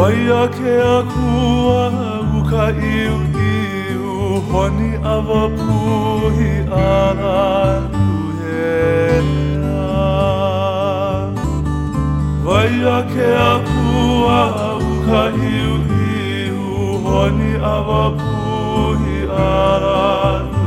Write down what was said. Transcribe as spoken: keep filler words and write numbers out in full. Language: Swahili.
Waia ke akua uka iu iu honi awa puhi ara luhea. Waia ke akua uka iu iu honi awa puhi ara luhea.